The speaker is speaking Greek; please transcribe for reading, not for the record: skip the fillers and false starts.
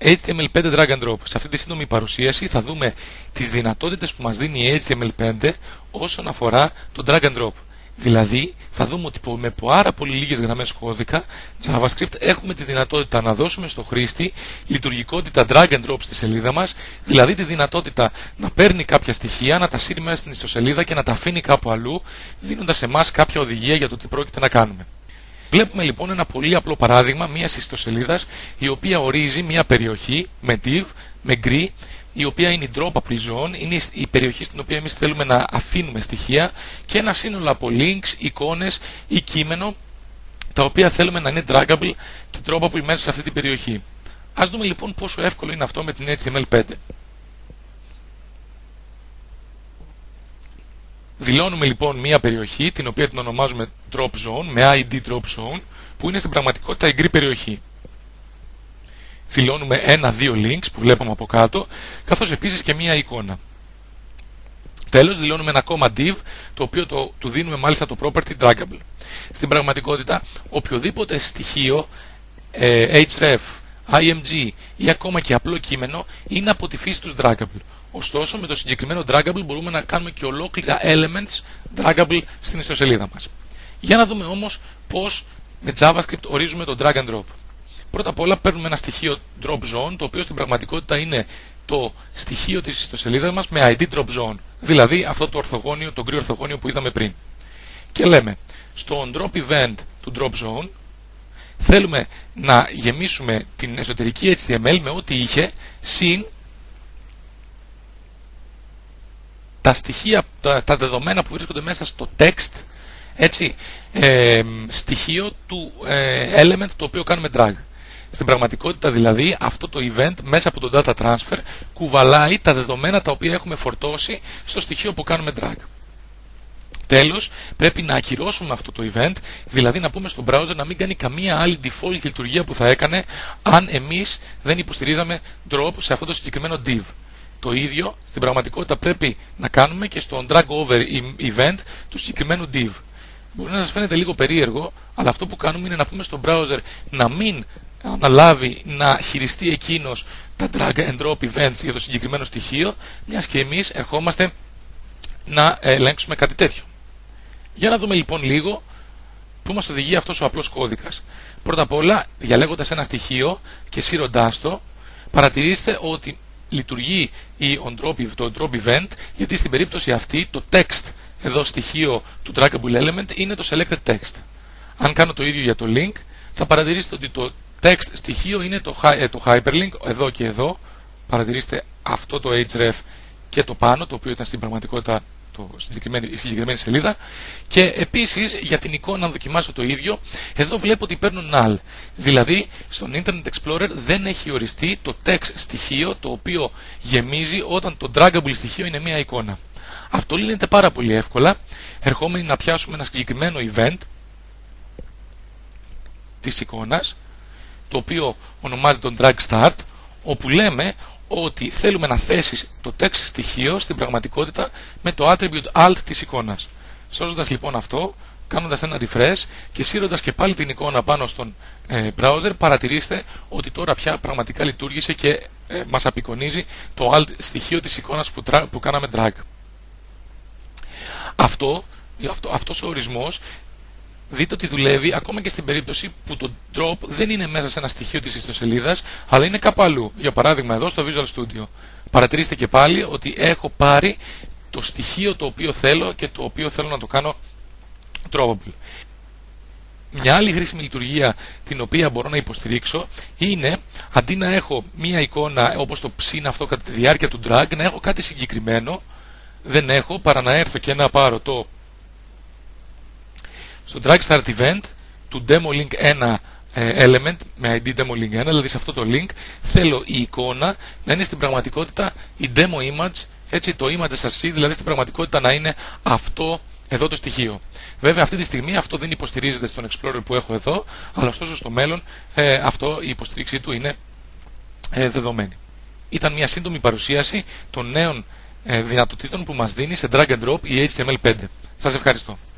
HTML5 drag and drop. Σε αυτή τη σύντομη παρουσίαση θα δούμε τις δυνατότητες που μας δίνει η HTML5 όσον αφορά το drag and drop. Δηλαδή θα δούμε ότι με πάρα πολύ λίγες γραμμές κώδικα JavaScript έχουμε τη δυνατότητα να δώσουμε στο χρήστη λειτουργικότητα drag and drop στη σελίδα μας, δηλαδή τη δυνατότητα να παίρνει κάποια στοιχεία, να τα σύρει μέσα στην ιστοσελίδα και να τα αφήνει κάπου αλλού, δίνοντας εμάς κάποια οδηγία για το τι πρόκειται να κάνουμε. Βλέπουμε λοιπόν ένα πολύ απλό παράδειγμα μιας ιστοσελίδας η οποία ορίζει μια περιοχή με div, με grid, η οποία είναι η droppable zone, είναι η περιοχή στην οποία εμείς θέλουμε να αφήνουμε στοιχεία, και ένα σύνολο από links, εικόνες ή κείμενο τα οποία θέλουμε να είναι draggable και droppable μέσα σε αυτή την περιοχή. Ας δούμε λοιπόν πόσο εύκολο είναι αυτό με την HTML5. Δηλώνουμε λοιπόν μια περιοχή την οποία την ονομάζουμε drop zone με ID drop zone, που είναι στην πραγματικότητα η grid περιοχή. Δηλώνουμε ένα-δύο links που βλέπουμε από κάτω, καθώς επίσης και μία εικόνα. Τέλος, δηλώνουμε ένα div, το οποίο του δίνουμε μάλιστα το property draggable. Στην πραγματικότητα, οποιοδήποτε στοιχείο href, img ή ακόμα και απλό κείμενο είναι από τη φύση τους draggable. Ωστόσο, με το συγκεκριμένο draggable μπορούμε να κάνουμε και ολόκληρα elements draggable στην ιστοσελίδα μας. Για να δούμε όμως πώς με JavaScript ορίζουμε το drag and drop. Πρώτα απ' όλα παίρνουμε ένα στοιχείο drop zone, το οποίο στην πραγματικότητα είναι το στοιχείο της ιστοσελίδας μας με ID drop zone, δηλαδή αυτό το ορθογώνιο, το grid ορθογώνιο που είδαμε πριν. Και λέμε, στο drop event του drop zone θέλουμε να γεμίσουμε την εσωτερική HTML με ό,τι είχε, συν τα στοιχεία, τα δεδομένα που βρίσκονται μέσα στο text, έτσι, στοιχείο του element το οποίο κάνουμε drag. Στην πραγματικότητα δηλαδή αυτό το event μέσα από το data transfer κουβαλάει τα δεδομένα τα οποία έχουμε φορτώσει στο στοιχείο που κάνουμε drag. Τέλος, πρέπει να ακυρώσουμε αυτό το event, δηλαδή να πούμε στον browser να μην κάνει καμία άλλη default λειτουργία που θα έκανε αν εμείς δεν υποστηρίζαμε drop σε αυτό το συγκεκριμένο div. Το ίδιο στην πραγματικότητα πρέπει να κάνουμε και στο drag over event του συγκεκριμένου div. Μπορεί να σας φαίνεται λίγο περίεργο, αλλά αυτό που κάνουμε είναι να πούμε στον browser να μην αναλάβει να χειριστεί εκείνος τα drag and drop events για το συγκεκριμένο στοιχείο, μιας και εμείς ερχόμαστε να ελέγξουμε κάτι τέτοιο. Για να δούμε λοιπόν λίγο πού μας οδηγεί αυτός ο απλός κώδικας. Πρώτα απ' όλα, διαλέγοντας ένα στοιχείο και σύροντάς το, παρατηρήστε ότι λειτουργεί το drop event, γιατί στην περίπτωση αυτή το text εδώ στοιχείο του draggable element είναι το selected text. Αν κάνω το ίδιο για το link, θα παρατηρήσετε ότι το text στοιχείο είναι το hyperlink εδώ και εδώ. Παρατηρήστε αυτό το href και το πάνω, το οποίο ήταν στην πραγματικότητα η συγκεκριμένη σελίδα. Και επίσης για την εικόνα, αν δοκιμάσω το ίδιο, εδώ βλέπω ότι παίρνω null. Δηλαδή στον Internet Explorer δεν έχει οριστεί το text στοιχείο το οποίο γεμίζει όταν το draggable στοιχείο είναι μια εικόνα. Αυτό λύνεται πάρα πολύ εύκολα, ερχόμενοι να πιάσουμε ένα συγκεκριμένο event της εικόνας, το οποίο ονομάζεται τον drag start, όπου λέμε ότι θέλουμε να θέσεις το text στοιχείο στην πραγματικότητα με το attribute alt της εικόνας. Σώζοντας λοιπόν αυτό, κάνοντας ένα refresh και σύροντας και πάλι την εικόνα πάνω στον browser, παρατηρήστε ότι τώρα πια πραγματικά λειτουργήσε και μας απεικονίζει το alt στοιχείο της εικόνας που κάναμε drag. Αυτός ο ορισμός δείτε ότι δουλεύει ακόμα και στην περίπτωση που το drop δεν είναι μέσα σε ένα στοιχείο της ιστοσελίδας, αλλά είναι κάπου αλλού. Για παράδειγμα εδώ στο Visual Studio. Παρατηρήστε και πάλι ότι έχω πάρει το στοιχείο το οποίο θέλω και το οποίο θέλω να το κάνω droppable. Μια άλλη χρήσιμη λειτουργία την οποία μπορώ να υποστηρίξω είναι, αντί να έχω μία εικόνα όπως το ψήν αυτό κατά τη διάρκεια του drag, να έχω κάτι συγκεκριμένο. Δεν έχω παρά να έρθω και να πάρω στο drag start event του demo link 1 element με ID demo link 1, δηλαδή σε αυτό το link θέλω η εικόνα να είναι στην πραγματικότητα η demo image, έτσι, το image src, δηλαδή στην πραγματικότητα να είναι αυτό εδώ το στοιχείο. Βέβαια αυτή τη στιγμή αυτό δεν υποστηρίζεται στον Explorer που έχω εδώ, αλλά ωστόσο στο μέλλον η υποστήριξή του είναι δεδομένη. Ήταν μια σύντομη παρουσίαση των νέων δυνατοτήτων που μας δίνει σε drag and drop η HTML5. Σας ευχαριστώ.